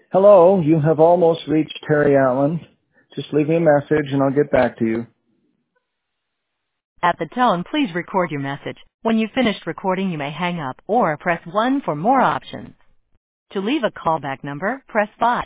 Hello, you have almost reached Terry Allen. Just leave me a message and I'll get back to you. At the tone, please record your message. When you've finished recording, you may hang up or press 1 for more options. To leave a callback number, press 5.